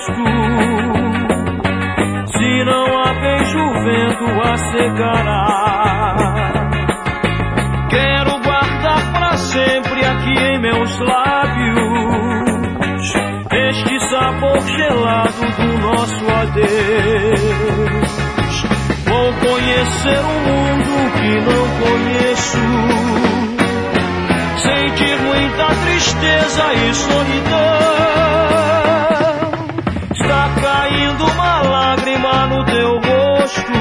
rosto. Se não há beijo, o vento a secará. Quero guardar pra sempre aqui em meus lábios este sabor gelado do nosso adeus. Vou conhecer um mundo que não conheço, sentir muita tristeza e solidão. Está caindo uma lágrima no teu rosto.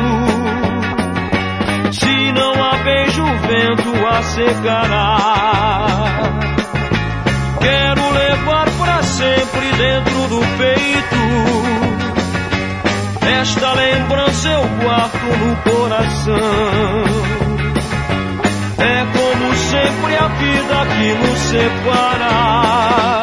Se não há beijo, o vento a secará. Quero levar pra sempre dentro do peito esta lembrança, eu guardo no coração. É como sempre a vida que nos separa.